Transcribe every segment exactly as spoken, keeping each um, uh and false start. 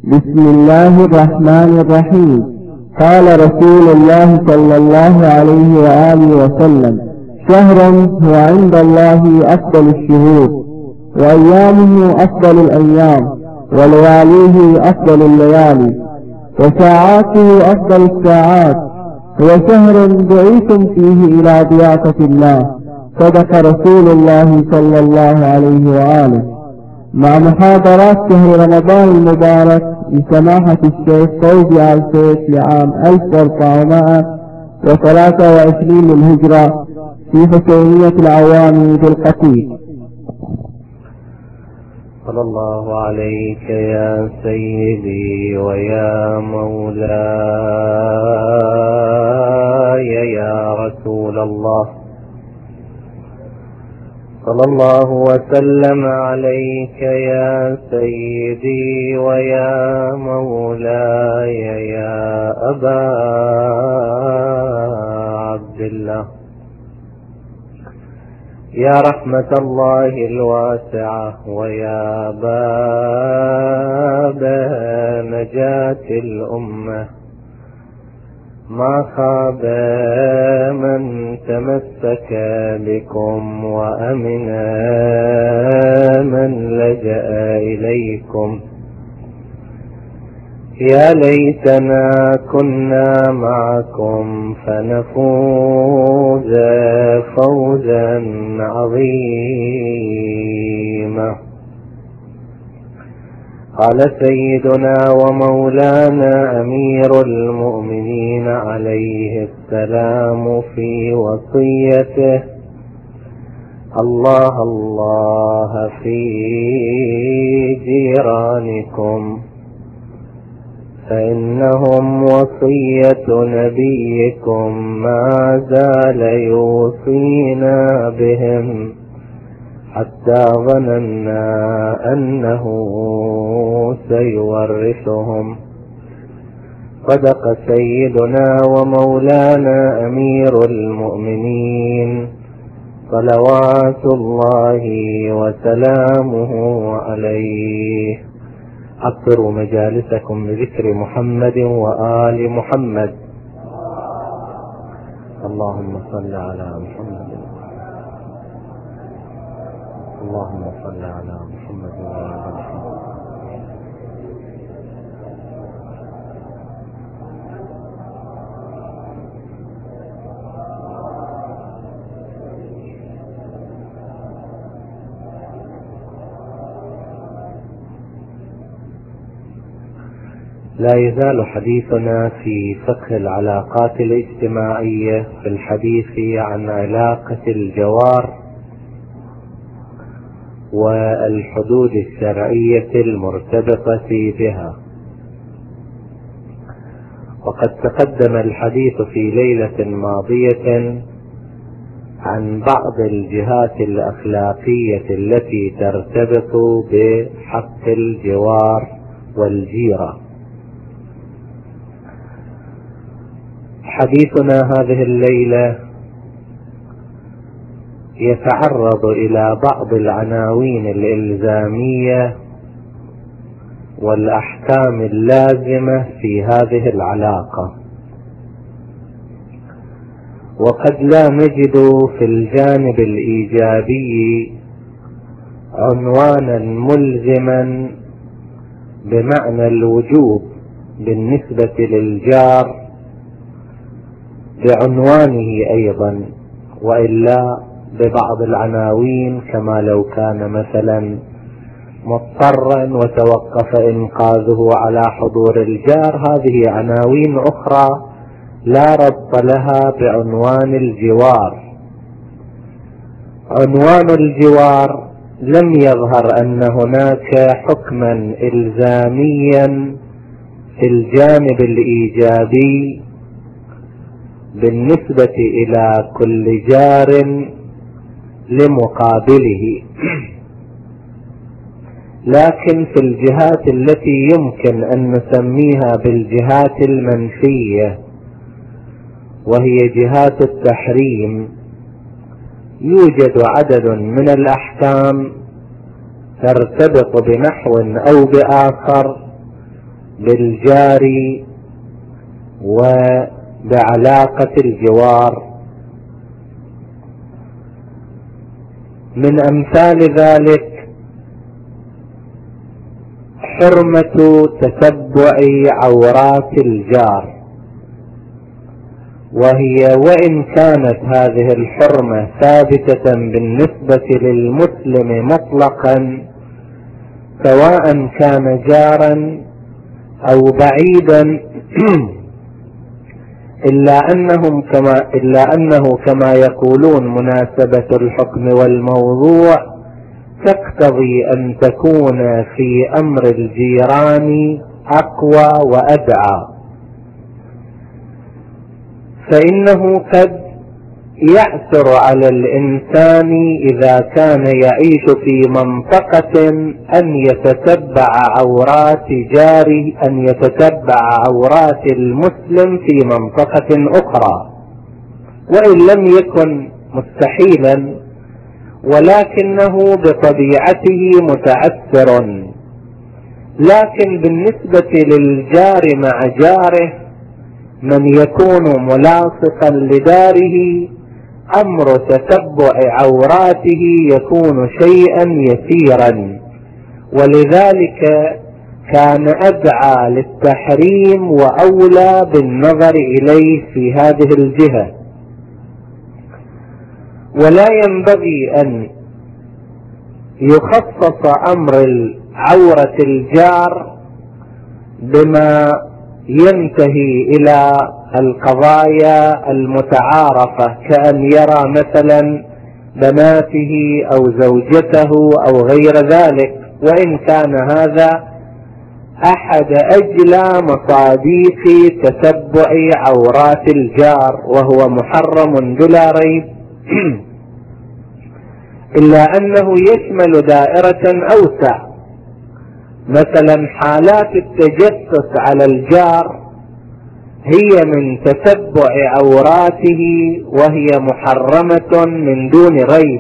بسم الله الرحمن الرحيم. قال رسول الله صلى الله عليه وآله وسلم: شهر هو عند الله أفضل الشهور، وأيامه أفضل الأيام، ولياليه أفضل الليالي، وساعاته أفضل الساعات، هو شهر دعيتم فيه إلى ضيافة الله. صدق رسول الله صلى الله عليه وآله. مع محاضرات شهر رمضان المبارك لسماحة الشيخ فوزي آل سيف لعام ألف وأربعمائة وثلاثة وعشرين للهجرة في حسينية العوامي بالقتيل. صلى الله عليك يا سيدي ويا مولاي يا رسول الله، صلى الله وسلم عليك يا سيدي ويا مولاي يا أبا عبد الله، يا رحمة الله الواسعة ويا باب نجاة الأمة. ما خاب من تمسك بكم وأمن من لجأ إليكم. يا ليتنا كنا معكم فنفوز فوزا عظيما. قال سيدنا ومولانا أمير المؤمنين عليه السلام في وصيته: الله الله في جيرانكم، فإنهم وصية نبيكم ما زال يوصينا بهم حتى ظننا أنه سيورثهم. صدق سيدنا ومولانا أمير المؤمنين صلوات الله وسلامه عليه. أكثروا مجالسكم بذكر محمد وآل محمد. اللهم صل على محمد، اللهم صل على محمد وآل محمد. لا يزال حديثنا في فقه العلاقات الاجتماعية في الحديث عن علاقة الجوار والحدود الشرعية المرتبطة بها. وقد تقدم الحديث في ليلة ماضية عن بعض الجهات الأخلاقية التي ترتبط بحق الجوار والجيرة. حديثنا هذه الليلة يتعرض إلى بعض العناوين الإلزامية والأحكام اللازمة في هذه العلاقة، وقد لا نجد في الجانب الإيجابي عنوانا ملزما بمعنى الوجوب بالنسبة للجار بعنوانه أيضا، وإلا ببعض العناوين كما لو كان مثلا مضطرا وتوقف إنقاذه على حضور الجار. هذه عناوين أخرى لا ربط لها بعنوان الجوار. عنوان الجوار لم يظهر أن هناك حكما إلزاميا في الجانب الإيجابي بالنسبة إلى كل جار لمقابله، لكن في الجهات التي يمكن أن نسميها بالجهات المنفية وهي جهات التحريم يوجد عدد من الأحكام ترتبط بنحو أو بآخر بالجار وبعلاقة الجوار. من أمثال ذلك حرمة تتبع عورات الجار، وهي وإن كانت هذه الحرمة ثابتة بالنسبة للمسلم مطلقا سواء كان جارا أو بعيدا، إلا أنهم كما إلا أنه كما يقولون مناسبة الحكم والموضوع تقتضي أن تكون في أمر الجيران أقوى وأدعى، فإنه قد يعثر على الإنسان إذا كان يعيش في منطقة أن يتتبع عورات جاره، أن يتتبع عورات المسلم في منطقة أخرى، وإن لم يكن مستحيلا ولكنه بطبيعته متعثر. لكن بالنسبة للجار مع جاره من يكون ملاصقا لداره أمر تتبع عوراته يكون شيئا يسيرا، ولذلك كان أدعى للتحريم وأولى بالنظر إليه في هذه الجهة. ولا ينبغي أن يخصص أمر عورة الجار بما ينتهي إلى القضايا المتعارفة، كأن يرى مثلا بناته أو زوجته أو غير ذلك، وإن كان هذا أحد أجلى مصاديق تتبع عورات الجار وهو محرم بلا ريب، إلا أنه يشمل دائرة أوسع. مثلا حالات التجسس على الجار هي من تتبع عوراته وهي محرمة من دون ريب.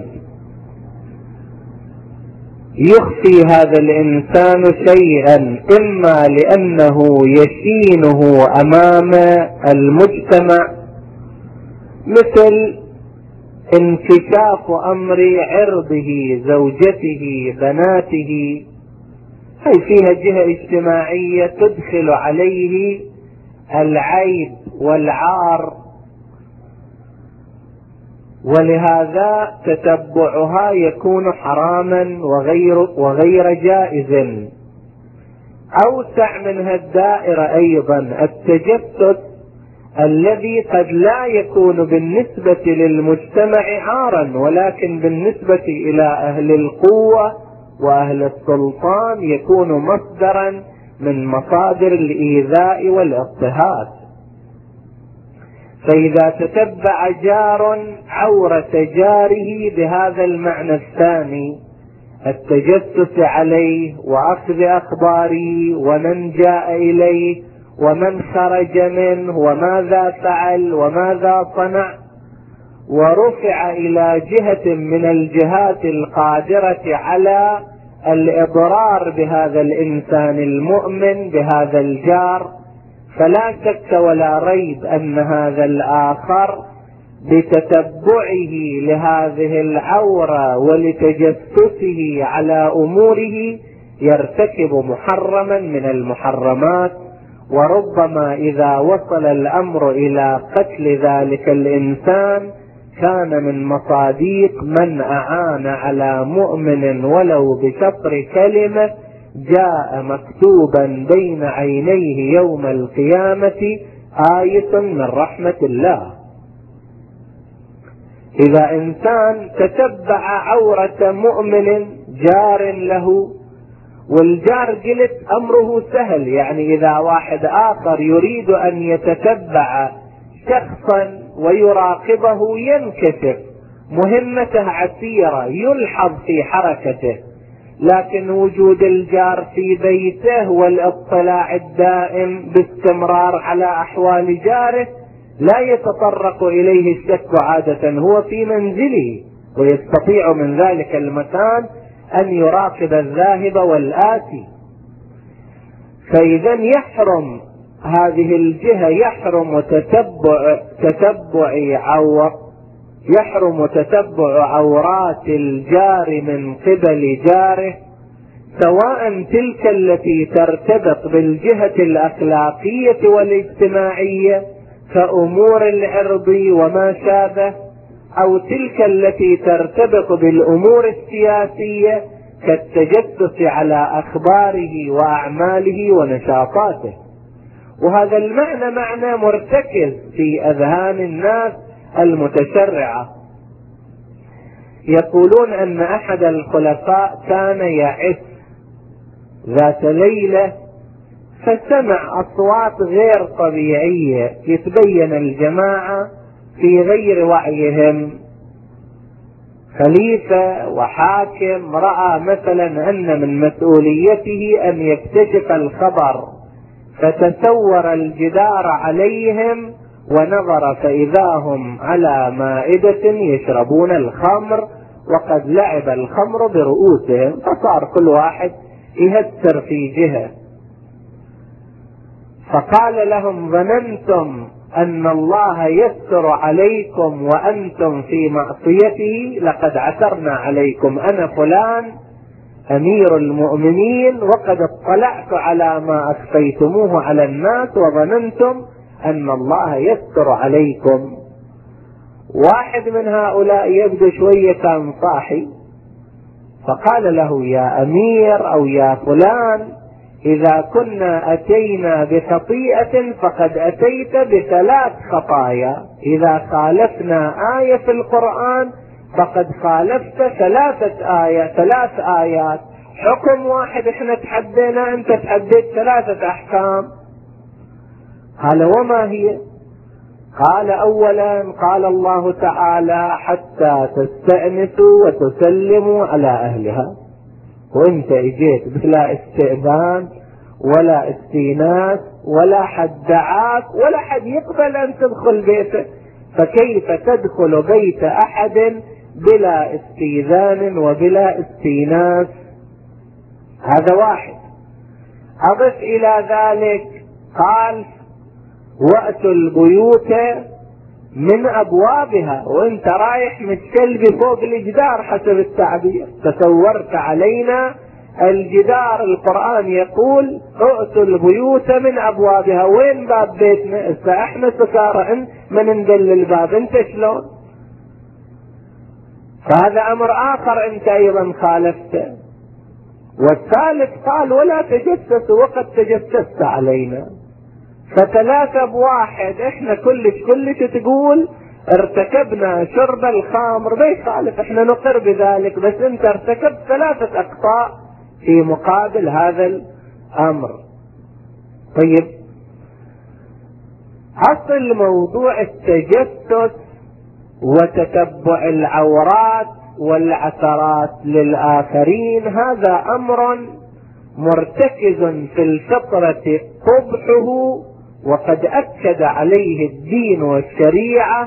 يخفي هذا الإنسان شيئا إما لأنه يشينه أمام المجتمع، مثل انكشاف أمر عرضه، زوجته، بناته، هي فيها جهة اجتماعية تدخل عليه العيب والعار، ولهذا تتبعها يكون حراما وغير, وغير جائز. أوسع من الدائرة أيضا التجسس الذي قد لا يكون بالنسبة للمجتمع عارا، ولكن بالنسبة إلى أهل القوة وأهل السلطان يكون مصدرا من مصادر الإيذاء والاضطهاد. فإذا تتبع جار عورة جاره بهذا المعنى الثاني، التجسس عليه وأخذ أخباره ومن جاء إليه ومن خرج منه وماذا فعل وماذا صنع، ورفع إلى جهة من الجهات القادرة على الإضرار بهذا الإنسان المؤمن بهذا الجار، فلا شك ولا ريب أن هذا الآخر بتتبعه لهذه العورة ولتجسسه على أموره يرتكب محرما من المحرمات، وربما إذا وصل الأمر إلى قتل ذلك الإنسان كان من مصاديق من أعان على مؤمن ولو بشطر كلمة جاء مكتوبا بين عينيه يوم القيامة آية من رحمة الله. إذا إنسان تتبع عورة مؤمن جار له، والجار قلت أمره سهل، يعني إذا واحد آخر يريد أن يتتبع شخصا ويراقبه ينكشف، مهمته عسيرة، يلحظ في حركته، لكن وجود الجار في بيته والاطلاع الدائم باستمرار على أحوال جاره لا يتطرق إليه الشك عادة، هو في منزله ويستطيع من ذلك المكان أن يراقب الذاهب والآتي. فإذا يحرم هذه الجهة، يحرم تتبع تتبع عور يحرم تتبع عورات الجار من قبل جاره، سواء تلك التي ترتبط بالجهة الأخلاقية والاجتماعية كأمور العرض وما شابه، أو تلك التي ترتبط بالأمور السياسية كالتجسس على أخباره وأعماله ونشاطاته. وهذا المعنى معنى مرتكز في أذهان الناس المتشرعة. يقولون أن أحد الخلفاء كان يعس ذات ليلة فسمع أصوات غير طبيعية، يتبين الجماعة في غير وعيهم. خليفة وحاكم رأى مثلا أن من مسؤوليته أن يكتشف الخبر، فتسور الجدار عليهم ونظر فإذا هم على مائدة يشربون الخمر وقد لعب الخمر برؤوسهم، فصار كل واحد يهتر في جهة. فقال لهم: ظننتم أن الله يستر عليكم وأنتم في معصيته؟ لقد عثرنا عليكم، أنا فلان أمير المؤمنين وقد اطلعت على ما أخفيتموه على الناس وظننتم أن الله يستر عليكم. واحد من هؤلاء يبدو شوية كان صاحي، فقال له: يا أمير أو يا فلان، إذا كنا أتينا بخطيئة فقد أتيت بثلاث خطايا، إذا خالفنا آية في القرآن فقد خالفت ثلاثة آيات ثلاث آيات، حكم واحد احنا تحدينا، انت تحديت ثلاثة أحكام. قال: وما هي؟ قال: أولا قال الله تعالى: حتى تستأنسوا وتسلموا على أهلها، وانت اجيت بلا استئذان ولا استئناس ولا حد دعاك ولا حد يقبل ان تدخل بيته، فكيف تدخل بيت احد بلا استئذان وبلا استئناس؟ هذا واحد. اضف الى ذلك قال: وأتوا البيوت من أبوابها، وانت رايح متشلبي فوق الجدار حسب التعبير، تسورت علينا الجدار. القرآن يقول: ائتوا البيوت من أبوابها. وين باب بيتنا؟ إذا احنا سكارى من ندل الباب، انت شلون؟ فهذا أمر آخر انت أيضا خالفته. والثالث قال: ولا تجسسوا وقد تجسست علينا. فثلاثة بواحد، احنا كلش كلش تقول ارتكبنا شرب الخمر، ما يخالف، احنا نقر بذلك، بس انت ارتكبت ثلاثة اخطاء في مقابل هذا الامر. طيب، اصل موضوع التجسس وتتبع العورات والعثرات للآخرين هذا امر مرتكز في الفطرة قبحه، وقد أكد عليه الدين والشريعة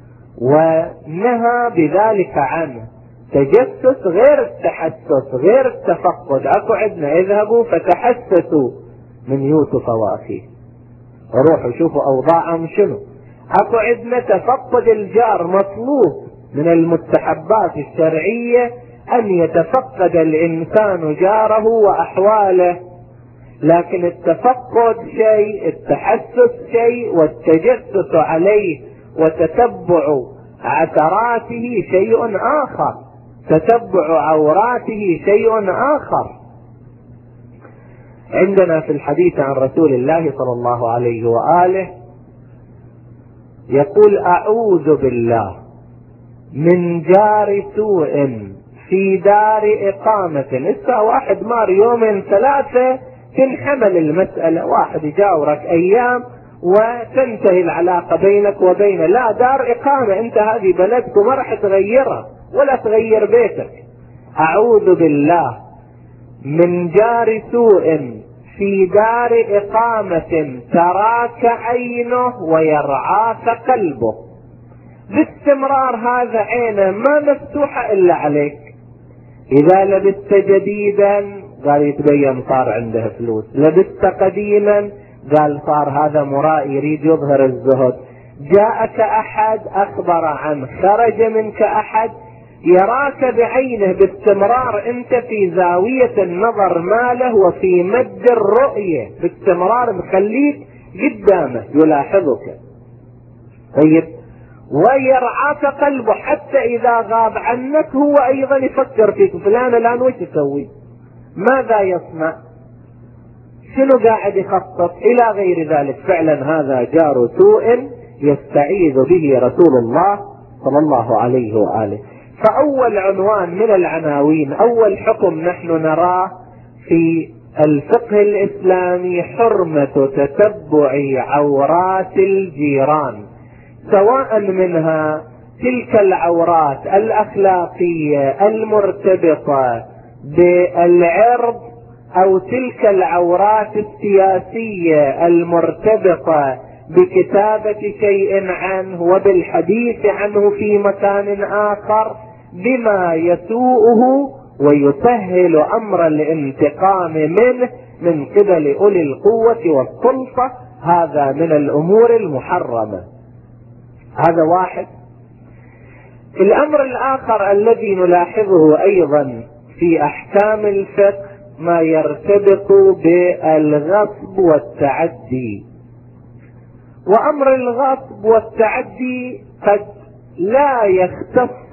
ونهى بذلك عنه. تجسس غير التحسس غير التفقد. أكو عندنا: اذهبوا فتحسسوا من يوسف وأخيه، روحوا شوفوا أوضاعهم شنو. أكو عندنا تفقد الجار، مطلوب من المستحبات الشرعية أن يتفقد الإنسان جاره وأحواله، لكن التفقد شيء، التحسس شيء، والتجسس عليه وتتبع عثراته شيء آخر، تتبع عوراته شيء آخر. عندنا في الحديث عن رسول الله صلى الله عليه وآله يقول: أعوذ بالله من جار سوء في دار إقامة. إسا واحد مار يومين ثلاثة تنحمل المسألة، واحد يجاورك أيام وتنتهي العلاقة بينك وبينه. لا، دار إقامة، أنت هذه بلدك وما راح تغيرها ولا تغير بيتك. أعوذ بالله من جار سوء في دار إقامة تراك عينه ويرعاك قلبه. باستمرار هذا عينه ما مفتوحة إلا عليك. إذا لبست جديدا قال يتبين صار عنده فلوس. لبست قديما، قال صار هذا مراء يريد يظهر الزهد. جاءك أحد أخبر عنه، خرج منك أحد يراك بعينه باستمرار، أنت في زاوية النظر ماله وفي مد الرؤية باستمرار، مخليك قدامه يلاحظك. طيب، ويرعاك قلبه حتى إذا غاب عنك هو أيضا يفكر فيك، فلان الآن وش يسوي؟ ماذا يصنع؟ شنو قاعد يخطط؟ إلى غير ذلك. فعلا هذا جار سوء يستعيذ به رسول الله صلى الله عليه وآله. فأول عنوان من العناوين، أول حكم نحن نراه في الفقه الإسلامي حرمة تتبع عورات الجيران، سواء منها تلك العورات الأخلاقية المرتبطة بالعرض أو تلك العورات السياسية المرتبطة بكتابة شيء عنه وبالحديث عنه في مكان آخر بما يسوءه ويسهل أمر الانتقام منه من قبل أولي القوة والسلطة. هذا من الأمور المحرمة. هذا واحد. الأمر الآخر الذي نلاحظه أيضا في أحكام الفقه ما يرتبط بالغصب والتعدي. وأمر الغصب والتعدي قد لا يختص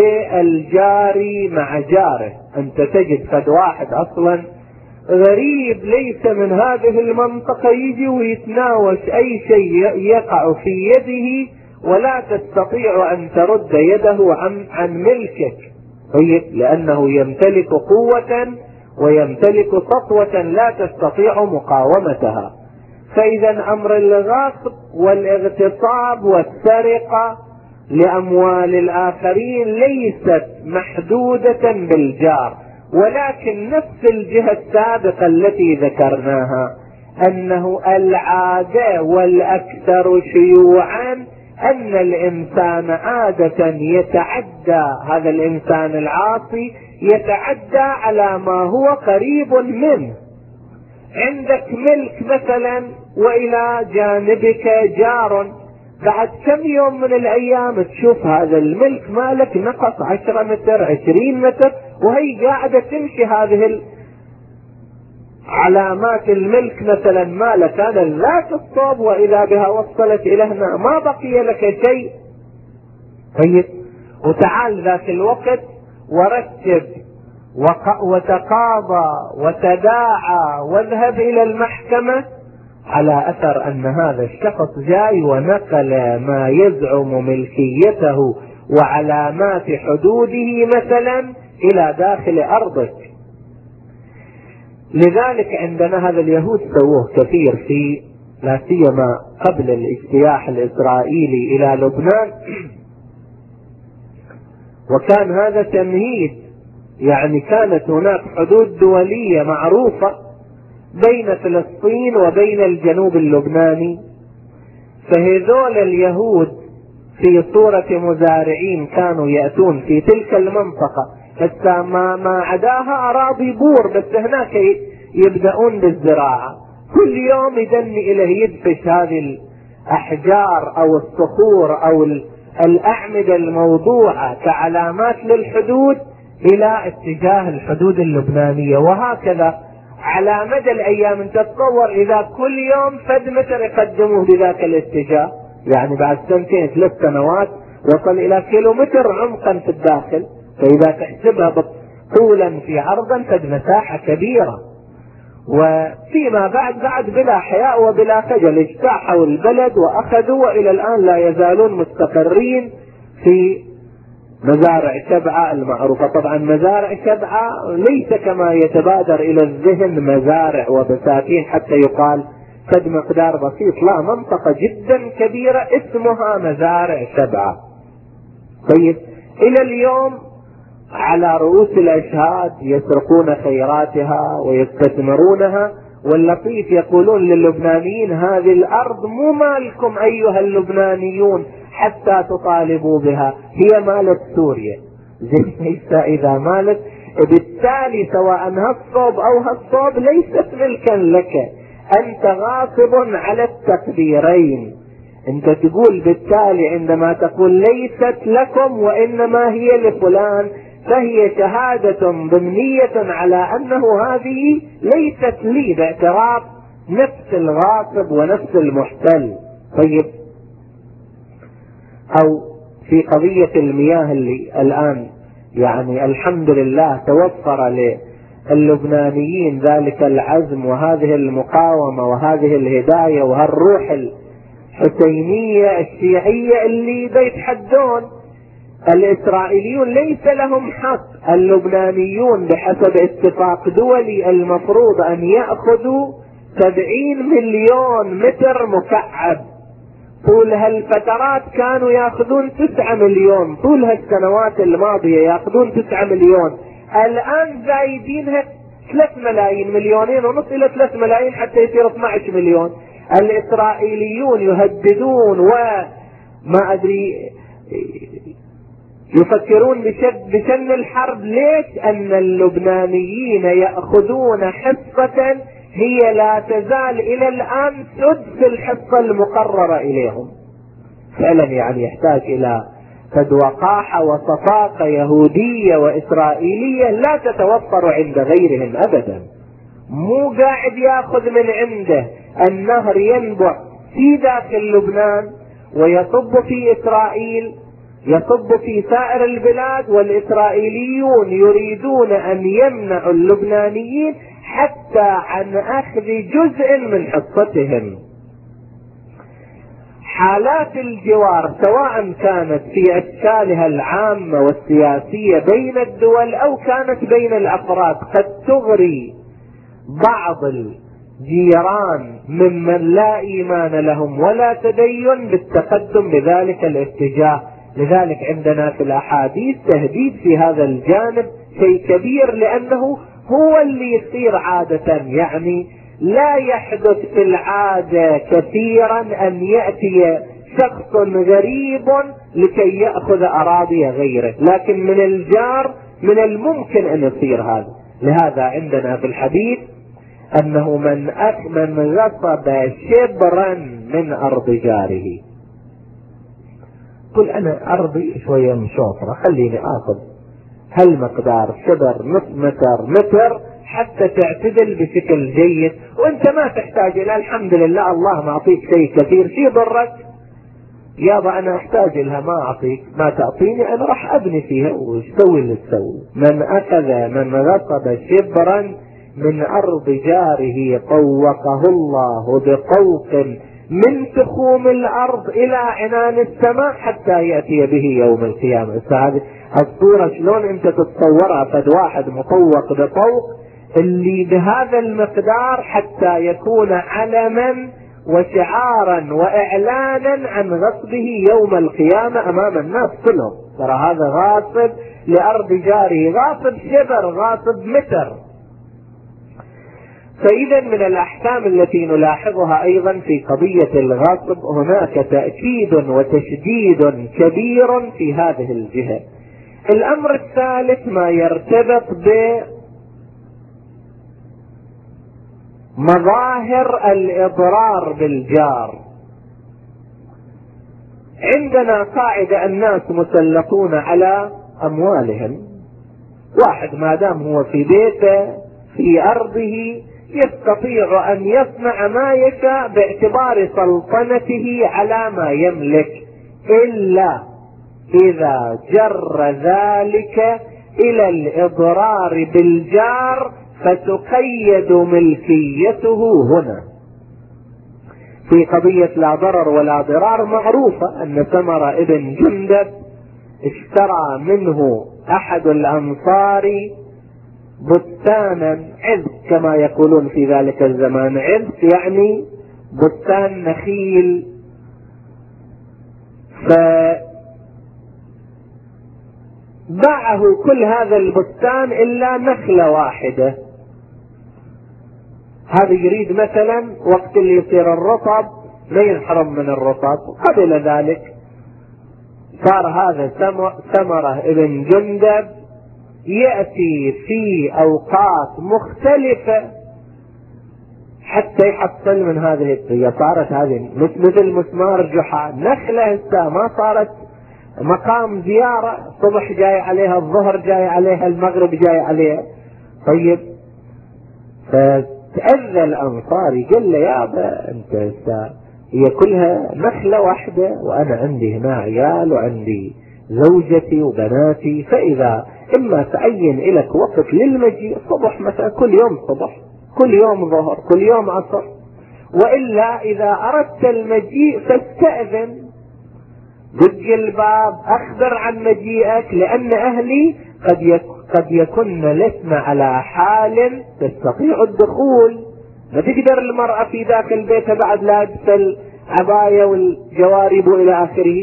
بالجاري مع جاره. أنت تجد قد واحد أصلا غريب ليس من هذه المنطقة يجي ويتناوش أي شيء يقع في يده ولا تستطيع أن ترد يده عن, عن ملكك. طيب، لأنه يمتلك قوة ويمتلك سطوة لا تستطيع مقاومتها. فإذا أمر الغصب والاغتصاب والسرقة لأموال الآخرين ليست محدودة بالجار، ولكن نفس الجهة السابقة التي ذكرناها أنه العادة والأكثر شيوعا أن الإنسان عادة يتعدى، هذا الإنسان العاصي يتعدى على ما هو قريب منه. عندك ملك مثلا وإلى جانبك جار، بعد كم يوم من الأيام تشوف هذا الملك مالك نقص عشرة متر عشرين متر، وهي قاعدة تمشي هذه علامات الملك مثلا مالك كان ذات الصوب وإذا بها وصلت إلى هنا، ما بقي لك شيء. طيب، وتعال ذاك الوقت ورتب وتقاضى وتداعى واذهب إلى المحكمة على أثر أن هذا الشخص جاي ونقل ما يزعم ملكيته وعلامات حدوده مثلا إلى داخل أرضك. لذلك عندنا هذا اليهود سووه كثير في لا سيما قبل الاجتياح الإسرائيلي إلى لبنان، وكان هذا تمهيد، يعني كانت هناك حدود دولية معروفة بين فلسطين وبين الجنوب اللبناني، فهذول اليهود في صورة مزارعين كانوا يأتون في تلك المنطقة، حتى ما, ما عداها أراضي بور، بس هناك يبدأون بالزراعة. كل يوم يدني إليه يدفش هذه الأحجار أو الصخور أو الأعمدة الموضوعة كعلامات للحدود إلى اتجاه الحدود اللبنانية، وهكذا على مدى الأيام. انت تتصور إذا كل يوم فد متر يقدموه بذاك الاتجاه، يعني بعد سنتين ثلاث سنوات وصل إلى كيلومتر عمقا في الداخل، فإذا تحسبها طولا في عرضا فد مساحة كبيرة. وفيما بعد بعد بلا حياء وبلا خجل اجتاحوا البلد وأخذوا، وإلى الآن لا يزالون مستقرين في مزارع شبعة المعروفة. طبعا مزارع شبعة ليس كما يتبادر إلى الذهن مزارع وبساتين حتى يقال قد مقدار بسيط، لا، منطقة جدا كبيرة اسمها مزارع شبعة. طيب، إلى اليوم على رؤوس الأشهاد يسرقون خيراتها ويستثمرونها، واللطيف يقولون للبنانيين هذه الأرض مو مالكم أيها اللبنانيون حتى تطالبوا بها، هي مالت سوريا. زين، إذا مالت بالتالي سواء هالصوب او هالصوب ليست ملكا لك، انت غاصب على التقديرين. انت تقول بالتالي عندما تقول ليست لكم وانما هي لفلان، فهي شهادة ضمنية على انه هذه ليست لي، باعتراف نفس الغاصب ونفس المحتل. طيب، او في قضية المياه اللي الان يعني الحمد لله توفر للبنانيين ذلك العزم وهذه المقاومة وهذه الهداية وهالروح الحسينية الشيعية اللي بيتحدون الإسرائيليون ليس لهم حق. اللبنانيون بحسب اتفاق دولي المفروض أن يأخذوا سبعين مليون متر مكعب، طول هالفترات كانوا ياخذون تسعة مليون، طول هالسنوات الماضية ياخذون تسعة مليون، الآن زايدينها ثلاث ملايين، مليونين ونص إلى ثلاث ملايين حتى يصير اثني عشر مليون. الإسرائيليون يهددون وما أدري يفكرون بشن الحرب. ليش؟ أن اللبنانيين يأخذون حصة هي لا تزال إلى الآن سدس الحصة المقررة إليهم. فعلا يعني يحتاج إلى قد وقاحة وصفاقة يهودية وإسرائيلية لا تتوفر عند غيرهم أبدا. مو قاعد ياخذ من عنده النهر ينبع في داخل لبنان ويصب في إسرائيل، يصب في سائر البلاد، والإسرائيليون يريدون أن يمنعوا اللبنانيين حتى عن أخذ جزء من حصتهم. حالات الجوار سواء كانت في أشكالها العامة والسياسية بين الدول أو كانت بين الأفراد قد تغري بعض الجيران ممن لا إيمان لهم ولا تدين بالتقدم بذلك الاتجاه. لذلك عندنا في الأحاديث تهديد في هذا الجانب شيء كبير، لأنه هو اللي يصير عادة. يعني لا يحدث في العادة كثيرا أن يأتي شخص غريب لكي يأخذ أراضي غيره، لكن من الجار من الممكن أن يصير هذا. لهذا عندنا في الحديث أنه من من غصب شبرا من أرض جاره، قل أنا أرضي شوية مشوفرة خليني آخذ هالمقدار شبر نص متر متر حتى تعتدل بشكل جيد، وانت ما تحتاج الى الحمد لله الله معطيك شيء كثير، شي ضرك يابا انا احتاج لها ما اعطيك، ما تعطيني انا راح ابني فيها وش سوي اللي تسوي. من اخذ من غصب شبرا من ارض جاره طوقه الله بطوق من تخوم الارض الى عنان السماء حتى ياتي به يوم القيامه. هذه الصورة شلون انت تتصورها؟ فد واحد مطوق بطوق اللي بهذا المقدار حتى يكون علما وشعارا واعلانا عن غصبه يوم القيامة امام الناس كلهم. ترى هذا غاصب لارض جاره، غاصب شبر، غاصب متر. فإذا من الأحكام التي نلاحظها أيضا في قضية الغصب هناك تأكيد وتشديد كبير في هذه الجهة. الأمر الثالث ما يرتبط بمظاهر الإضرار بالجار. عندنا قاعدة الناس مسلطون على أموالهم، واحد ما دام هو في بيته في أرضه يستطيع أن يصنع ما يشاء باعتبار سلطنته على ما يملك، إلا إذا جر ذلك إلى الإضرار بالجار فتقيد ملكيته هنا. في قضية لا ضرر ولا ضرار معروفة أن سمرة ابن جندب اشترى منه أحد الأنصار بستانا عذ كما يقولون في ذلك الزمان، عذ يعني بستان نخيل، فباعه كل هذا البستان إلا نخلة واحدة. هذا يريد مثلا وقت اللي يصير الرطب ما ينحرم من الرطب، قبل ذلك صار هذا سمرة ابن جندب يأتي في أوقات مختلفة حتى يحصل من هذه الطية. صارت هذه مثل مسمار جحا، نخلة هسه ما صارت مقام زيارة، الصبح جاي عليها، الظهر جاي عليها، المغرب جاي عليها. طيب فتأذى الأنصاري قال له يا أبا أنت هسه هي كلها نخلة واحدة، وأنا عندي هنا عيال وعندي زوجتي وبناتي، فإذا إما تعين لك وقت للمجيء صبح مثلا، كل يوم صبح، كل يوم ظهر، كل يوم عصر، وإلا إذا أردت المجيء فاستأذن، دق الباب، أخبر عن مجيئك، لأن أهلي قد يكون قد يكن لسنا على حال تستطيع الدخول. ما تقدر المرأة في ذاك البيت بعد لابسة العباية والجوارب إلى آخره.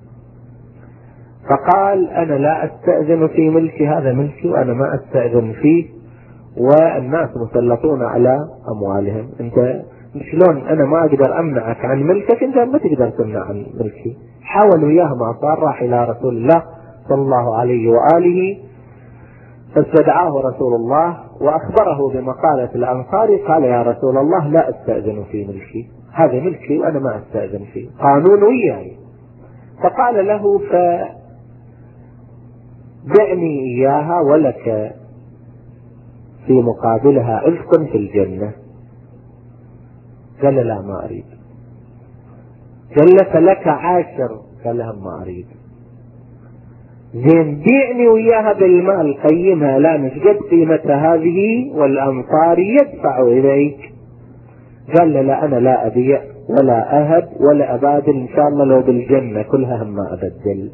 فقال أنا لا أستأذن في ملكي، هذا ملكي وأنا ما أستأذن فيه، والناس مسلطون على أموالهم، أنت شلون أنا ما أقدر أمنعك عن ملكك، أنت ما تقدر تمنع عن ملكي. حاولوا إياه ما صار، راح إلى رسول الله صلى الله عليه وآله، فاستدعاه رسول الله وأخبره بمقالة الأنصاري. قال يا رسول الله لا أستأذن في ملكي، هذا ملكي وأنا ما أستأذن فيه، قانون وياي. فقال له فبعني إياها ولك في مقابلها عشق في الجنة. قال لا ما أريد. قال فلك عاشر، قال لها ما أريد. زين بيعني وياها بالمال، قيمها لا نشقد قيمتها هذه، والأنصاري يدفع إليك. قال لا أنا لا أبيع ولا أهب ولا أبادل، إن شاء الله لو بالجنة كلها هم ما أبدل.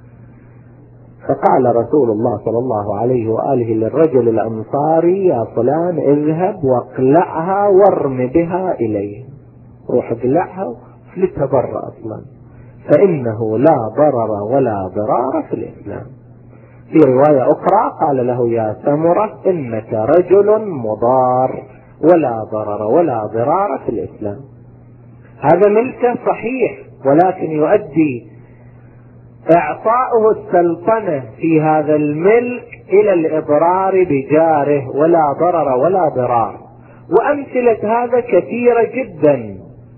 فقال رسول الله صلى الله عليه وآله للرجل الأنصاري يا فلان اذهب واقلعها وارم بها إليه، روح اقلعها وفلتها برا أصلا، فإنه لا ضرر ولا ضرار في الإسلام. في رواية أخرى قال له يا سمرة إنك رجل مضار، ولا ضرر ولا ضرار في الإسلام. هذا ملكه صحيح، ولكن يؤدي إعطاؤه السلطنة في هذا الملك إلى الإضرار بجاره، ولا ضرر ولا ضرار. وأمثلة هذا كثيرة جدا.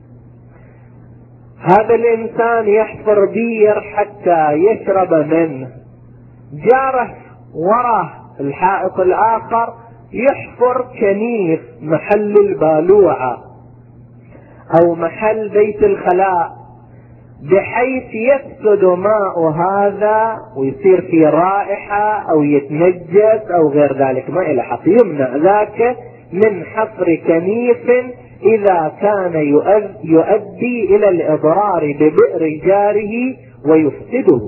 هذا الإنسان يحفر بير حتى يشرب منه، جاره وراه الحائط الآخر يحفر كنيف محل البالوعة أو محل بيت الخلاء، بحيث يفسد ماء هذا ويصير في رائحة أو يتنجس أو غير ذلك، ما إلى حق. يمنع ذاك من حفر كنيف إذا كان يؤدي إلى الإضرار ببئر جاره ويفسده،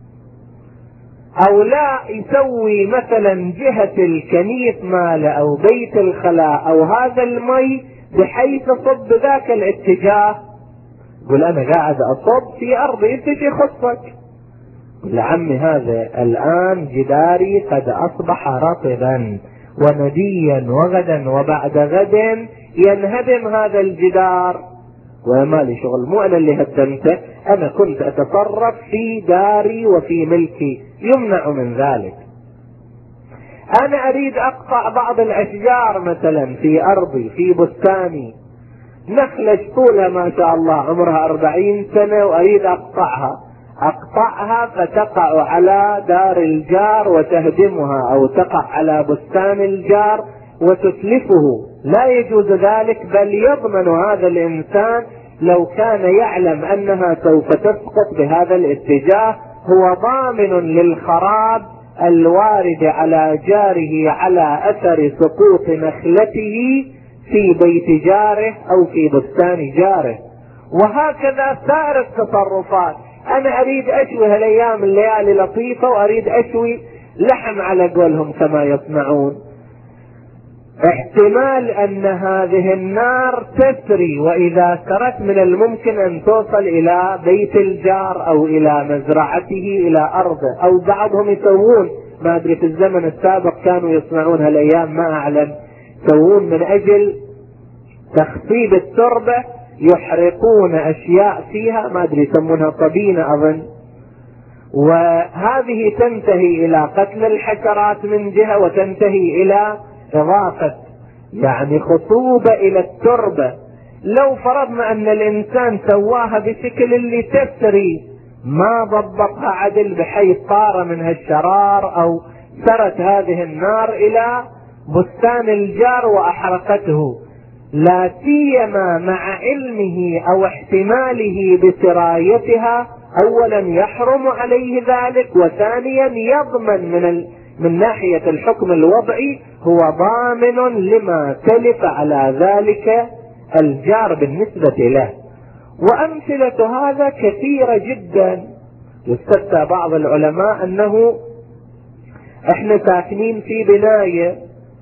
أو لا يسوي مثلا جهة الكنيف ماله أو بيت الخلاء أو هذا المي بحيث صب ذاك الاتجاه. قل أنا قاعد أصب في أرضي، أنت شي خصك؟ قل عمي هذا الآن جداري قد أصبح رطبا ونديا، وغدا وبعد غد ينهدم هذا الجدار، وما لي شغل، مو أنا اللي هدمته، أنا كنت أتصرف في داري وفي ملكي، يمنع من ذلك. أنا أريد أقطع بعض الأشجار مثلا في أرضي في بستاني، نخلة طولها ما شاء الله عمرها أربعين سنة وأريد أقطعها، أقطعها فتقع على دار الجار وتهدمها، أو تقع على بستان الجار وتتلفه، لا يجوز ذلك. بل يضمن هذا الإنسان لو كان يعلم أنها سوف تسقط بهذا الاتجاه، هو ضامن للخراب الوارد على جاره على أثر سقوط نخلته في بيت جاره أو في بستان جاره. وهكذا سائر التصرفات. أنا أريد أشوي هالأيام الليالي لطيفة وأريد أشوي لحم على قولهم كما يصنعون، احتمال أن هذه النار تسري، وإذا سرت من الممكن أن توصل إلى بيت الجار أو إلى مزرعته إلى أرضه، أو بعضهم يسوون، ما أدري في الزمن السابق كانوا يصنعون هالأيام ما أعلم، يسوون من أجل تخصيب التربة يحرقون أشياء فيها، ما أدري يسمونها طبينة أظن، وهذه تنتهي إلى قتل الحشرات من جهة، وتنتهي إلى إضافة يعني خصوبة إلى التربة. لو فرضنا أن الإنسان سواها بشكل اللي تسري، ما ضبطها عدل بحيث طار منها الشرار أو سرت هذه النار إلى بستان الجار وأحرقته، لا سيما مع علمه أو احتماله بسرايتها، أولا يحرم عليه ذلك، وثانيا يضمن من ال... من ناحية الحكم الوضعي هو ضامن لما تلف على ذلك الجار بالنسبة له. وأمثلة هذا كثيرة جدا. يستفتى بعض العلماء أنه احنا ساكنين في بناية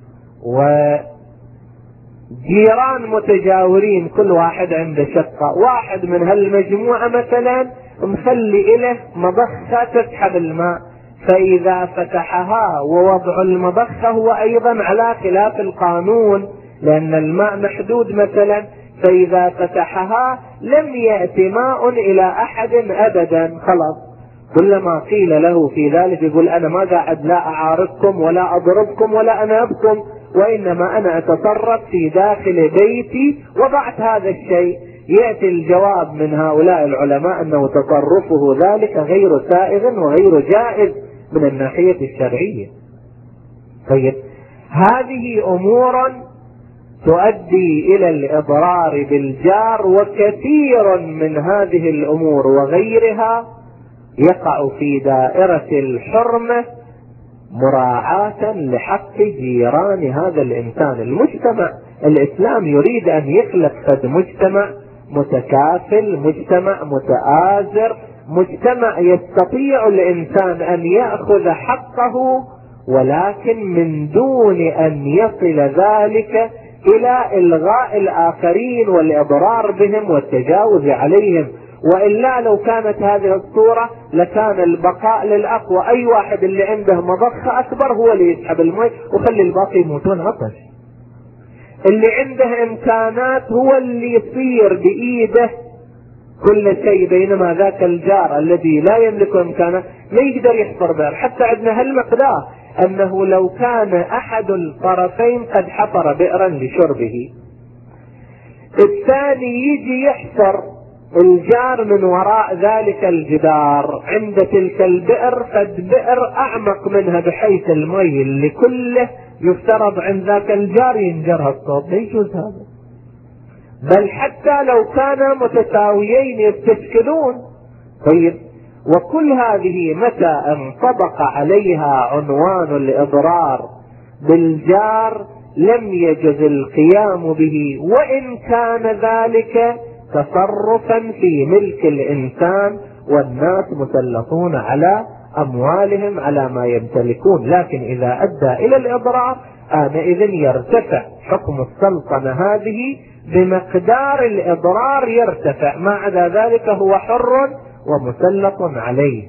وجيران متجاورين، كل واحد عنده شقة، واحد من هالمجموعة مثلا مخلي إله مضخة تسحب الماء، فإذا فتحها ووضع المضخة هو أيضا على خلاف القانون لأن الماء محدود مثلا، فإذا فتحها لم يأتي ماء إلى أحد أبدا، خلاص. كلما قيل له في ذلك يقول أنا ما قاعد لا أعارضكم ولا أضربكم ولا أنابكم، وإنما أنا أتصرف في داخل بيتي وضعت هذا الشيء. يأتي الجواب من هؤلاء العلماء أنه تصرفه ذلك غير سائغ وغير جائز من الناحية الشرعية. طيب، هذه أمور تؤدي إلى الإضرار بالجار، وكثير من هذه الأمور وغيرها يقع في دائرة الحرمة مراعاة لحق جيران هذا الإنسان. المجتمع الإسلام يريد أن يخلق فد مجتمع متكافل، مجتمع متآزر، مجتمع يستطيع الإنسان أن يأخذ حقه، ولكن من دون أن يصل ذلك إلى إلغاء الآخرين والإضرار بهم والتجاوز عليهم. وإلا لو كانت هذه الصورة لكان البقاء للأقوى، أي واحد اللي عنده مضخة أكبر هو اللي يسحب الماء وخلي الباقي يموتون عطش. اللي عنده إمكانات هو اللي يصير بإيده كل شيء، بينما ذاك الجار الذي لا يملك إمكانات لا يقدر يحفر بئر. حتى عندنا هالمقدار أنه لو كان أحد الطرفين قد حفر بئرا لشربه، الثاني يجي يحفر الجار من وراء ذلك الجدار عند تلك البئر، قد بئر أعمق منها بحيث المي اللي كله يفترض عند ذاك الجار ينجرها الصوت، لا يجوز هذا. بل حتى لو كانا متساويين يستشكلون. طيب، وكل هذه متى انطبق عليها عنوان الإضرار بالجار لم يجز القيام به، وإن كان ذلك تصرفا في ملك الإنسان والناس مسلطون على أموالهم على ما يمتلكون. لكن إذا أدى إلى الإضرار آنئذ يرتفع حكم السلطنة هذه بمقدار الإضرار يرتفع، ما عدا ذلك هو حر ومسلط عليه.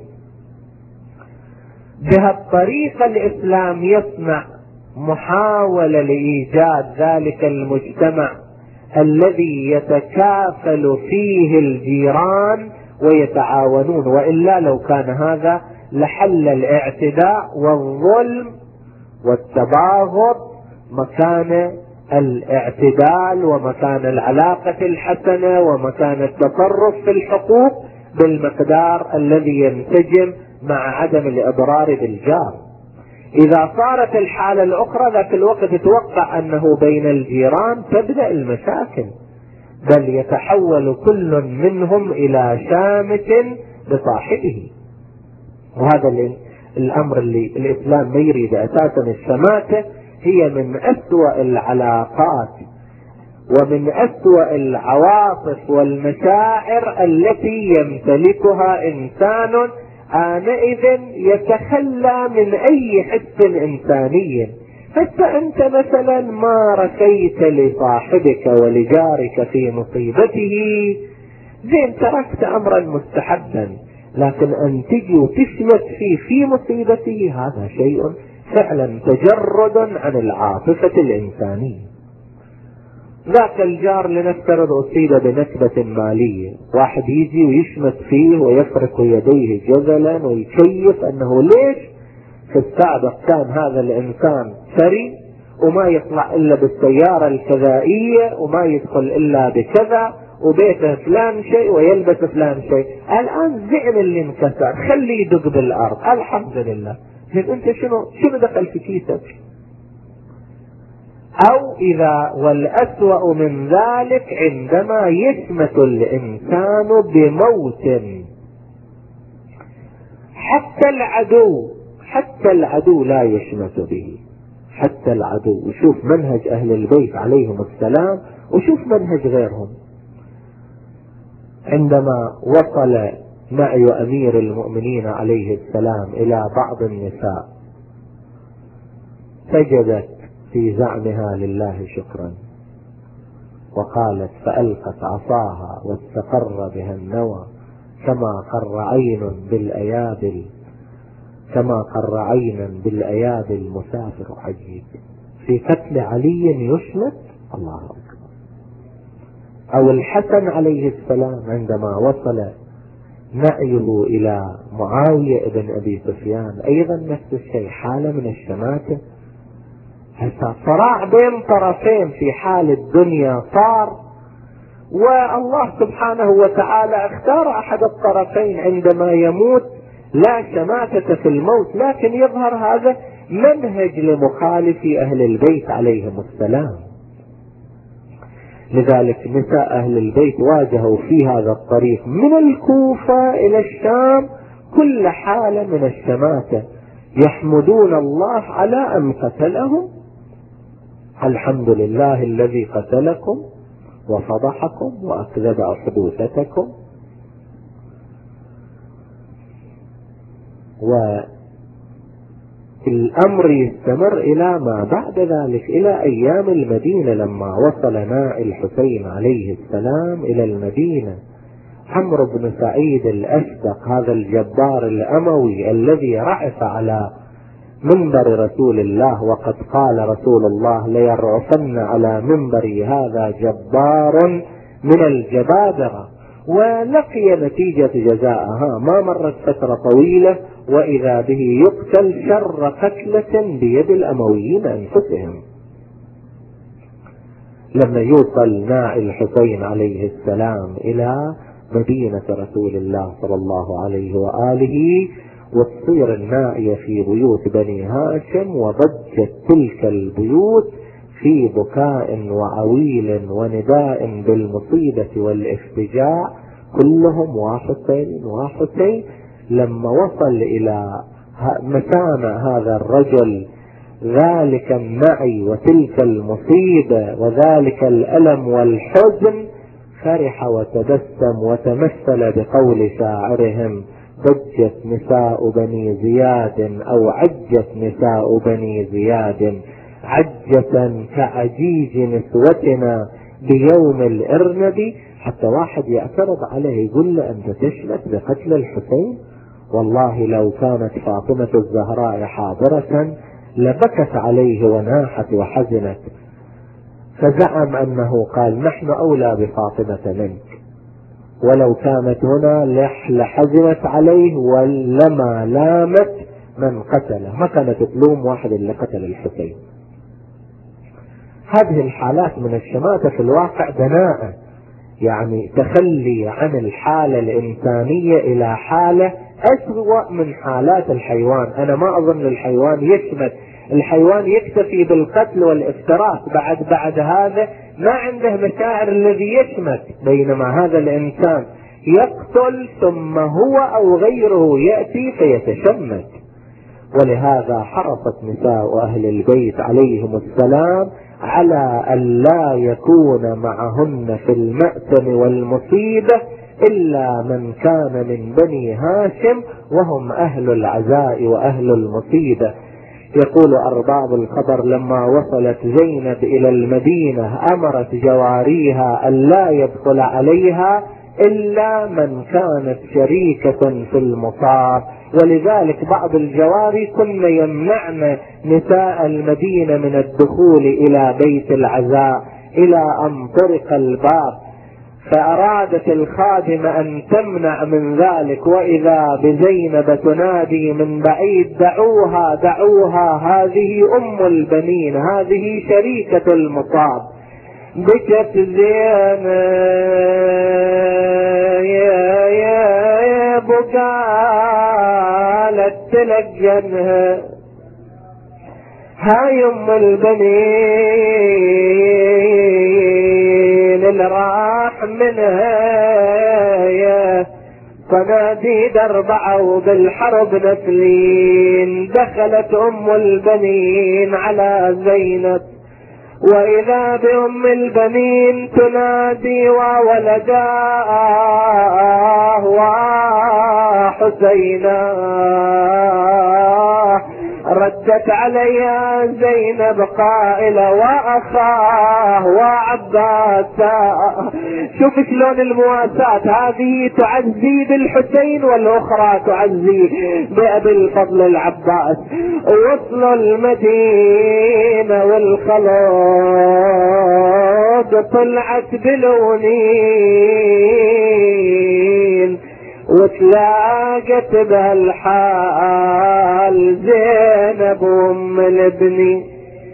بهالطريقة الإسلام يصنع محاولة لإيجاد ذلك المجتمع الذي يتكافل فيه الجيران ويتعاونون، وإلا لو كان هذا لحل الاعتداء والظلم والتباغض مكان الاعتدال ومكان العلاقة الحسنة ومكان التصرف في الحقوق بالمقدار الذي ينسجم مع عدم الإضرار بالجار. إذا صارت الحالة الأخرى ذاك الوقت يتوقع أنه بين الجيران تبدأ المشاكل، بل يتحول كل منهم إلى شامت بصاحبه. وهذا الأمر اللي الإسلام ما يريد أساسا. الشماتة هي من أسوأ العلاقات ومن أسوأ العواطف والمشاعر التي يمتلكها إنسان، آنئذ يتخلى من أي حس إنساني. حتى أنت مثلا ما ركيت لصاحبك ولجارك في مصيبته، زين تركت أمرا مستحبا، لكن أن تجي وتشمت فيه في مصيبته هذا شيء فعلا تجرد عن العاطفة الإنسانية. ذاك الجار لنفترض أصيب بنكبة مالية، واحد يجي ويشمت فيه ويفرك يديه جزلا ويكيف أنه ليش في السابق كان هذا الإنسان ثري وما يطلع إلا بالسيارة الكذائية وما يدخل إلا بكذا وبيته فلان شيء ويلبس فلان شيء، الآن زعل اللي انكسر خليه يدق بالأرض الحمد لله. أنت شنو شنو دخل في كيسك؟ أو إذا والأسوأ من ذلك عندما يشمت الإنسان بموت، حتى العدو حتى العدو لا يشمت به، حتى العدو. وشوف منهج أهل البيت عليهم السلام وشوف منهج غيرهم. عندما وصل نعي أمير المؤمنين عليه السلام إلى بعض النساء سجدت في زعمها لله شكرا وقالت فألقت عصاها واستقر بها النوى كما قر عين بالأيابل كما قر عينا بالأيابل مسافر عجيب. في قتل علي يشمت، الله أكبر. أو الحسن عليه السلام عندما وصل نعيه إلى معاوية ابن أبي سفيان أيضا نفس الشيء، حالة من الشماتة. هذا صراع بين طرفين في حال الدنيا صار، والله سبحانه وتعالى اختار أحد الطرفين عندما يموت لا شماتة في الموت، لكن يظهر هذا منهج لمخالفي أهل البيت عليهم السلام. لذلك نساء أهل البيت واجهوا في هذا الطريق من الكوفة إلى الشام كل حالة من الشماتة، يحمدون الله على أن قتلهم. الحمد لله الذي قتلكم وفضحكم وأكذب حدوثتكم. والأمر يستمر إلى ما بعد ذلك، إلى أيام المدينة لما وصل ناعي الحسين عليه السلام إلى المدينة. عمرو بن سعيد الأشدق هذا الجبار الأموي الذي رعف على منبر رسول الله، وقد قال رسول الله ليرعفن على منبري هذا جبار من الجبابرة، ولقي نتيجة جزاءها. ما مرت فترة طويلة وإذا به يقتل شر قتلة بيد الأمويين أنفسهم. لما يوصل ناعي الحسين عليه السلام إلى مدينة رسول الله صلى الله عليه وآله، وتصير النائية في بيوت بني هاشم، وضجت تلك البيوت في بكاء وعويل ونداء بالمصيبة والافتجاع، كلهم وحسين وحسين. لما وصل إلى مسامع هذا الرجل ذلك النعي وتلك المصيبة وذلك الألم والحزن، فرح وتبسم وتمثل بقول شاعرهم: ضجت نساء بني زياد أو عجت نساء بني زياد عجة كعجيج نسوتنا بيوم الإرنب. حتى واحد يعترض عليه يقول له: أنت تشمت بقتل الحسين؟ والله لو كانت فاطمة الزهراء حاضرة لبكت عليه وناحت وحزنت. فزعم أنه قال: نحن أولى بفاطمة منك، ولو كانت هنا لحزنت عليه ولما لامت من قتله، ما كانت تلوم واحد اللي قتل الحسين. هذه الحالات من الشماتة في الواقع دناءة، يعني تخلي عن الحالة الإنسانية إلى حالة أسوأ من حالات الحيوان. أنا ما أظن الحيوان يشمت، الحيوان يكتفي بالقتل والافتراس، بعد بعد هذا ما عنده مشاعر الذي يشمت، بينما هذا الإنسان يقتل ثم هو أو غيره يأتي فيتشمت. ولهذا حرصت نساء أهل البيت عليهم السلام على أن لا يكون معهن في المأتم والمصيبة إلا من كان من بني هاشم، وهم أهل العزاء وأهل المصيبة. يقول أرباب الخبر: لما وصلت زينب إلى المدينة أمرت جواريها أن لا يدخل عليها إلا من كانت شريكة في المصاب. ولذلك بعض الجواري كن يمنعن نساء المدينة من الدخول إلى بيت العزاء إلى أن طرق الباب، فأرادت الخادمة أن تمنع من ذلك، وإذا بزينب تنادي من بعيد: دعوها دعوها، هذه أم البنين، هذه شريكة المصاب. بكت زينب يا يا بقالت تلقنها: هاي أم البنين اللي راح منها يا صناديد أربعة وبالحرب نفلين. دخلت أم البنين على زينب، وإذا بأم البنين تنادي: وولداه وحسيناه. ردت عليها زينب قائلة: وأخاه وعباسا. شوف شلون المواساة، هذه تعزي بالحسين والأخرى تعزي بأبي الفضل العباس. وصلوا المدينة والخلود طلعت بلونين، وتلاقت بهالحال زينب ام الابني.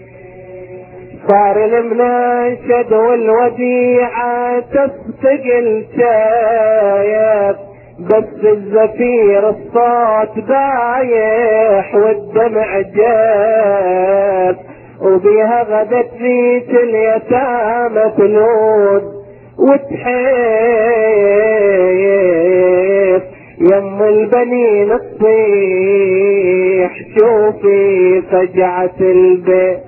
صار المناشد والوديعة تستقل شايف، بس الزفير الصوت بايح والدمع جاف، وبيها غدت ذيك اليتامى تلود وتحيف. يم البنين الصيح شوفي فجعة البيت.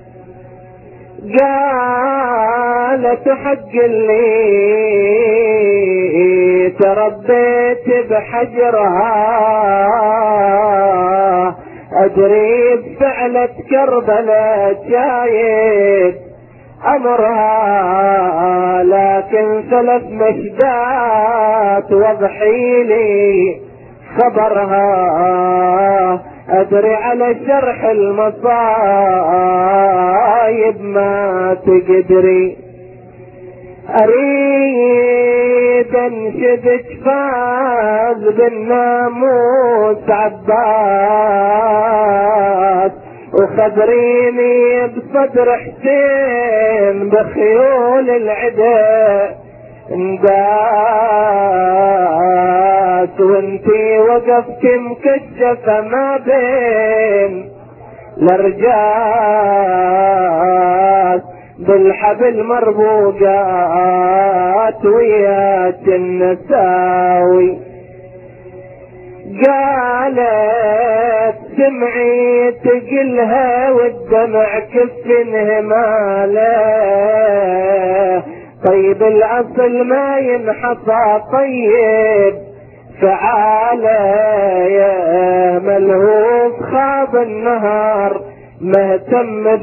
قالت: حق اللي تربيت بحجرها، أدري بفعلة كربلاء شايد أمرها، لكن ثلاث مشدات وضحي لي خبرها. أدري على شرح المصايب ما تقدري، أريد انشدك فاز بالناموس عباس، وخبريني بصدر حسين بخيول العدا انداس، وانتي وقفت مكشفة ما بين الرجال بالحبل مربوقات وياك النساوي. قالت: سمعي تقلها والدمع كف انهماله، طيب الاصل ما ينحصى طيب فعاله، يا ملهوف خاض النهار مهتم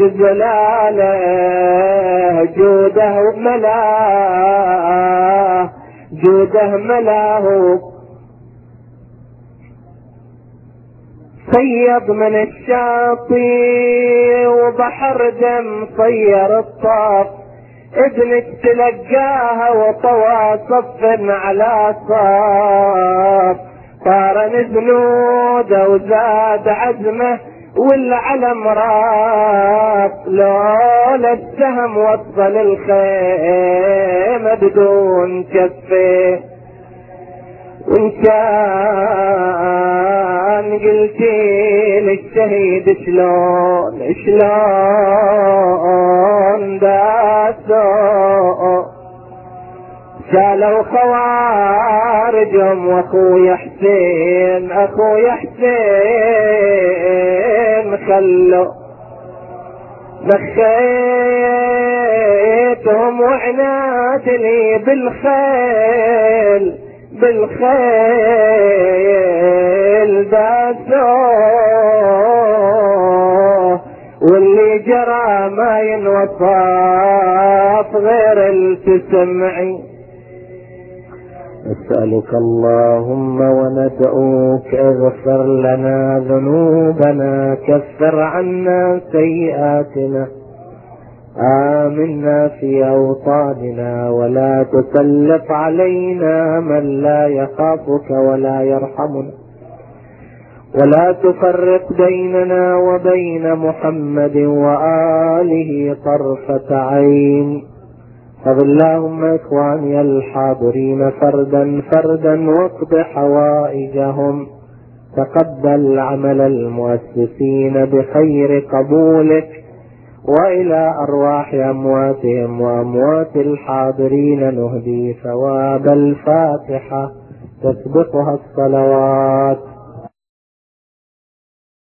بزلاله، جوده ملاه جوده ملاه. صيد من الشاطئ وبحر دم صير الطاف، ابنك تلقاها وطوى صف على صف، قارن جنوده وزاد عزمه والعلم راس، لولا السهم وصل الخيمة بدون كفه. وان كان قلتي للشهيد شلون شلون داسو، شالوا خوارجهم واخويا حسين اخويا حسين خلوا، نخيتهم وعناد لي بالخيل بالخيل داسوه، واللي جرى ما ينوصف غير التسمعي. نسألك اللهم وندعوك اغفر لنا ذنوبنا، كفر عنا سيئاتنا، آمنا في أوطاننا ولا تسلط علينا من لا يخافك ولا يرحمنا، ولا تفرق بيننا وبين محمد وآله طرفة عين. فضل اللهم إخواني الحاضرين فردا فردا واقض حوائجهم، تقبل عمل المؤسسين بخير قبولك، وإلى أرواح أمواتهم وأموات الحاضرين نهدي ثواب الفاتحة تسبقها الصلوات.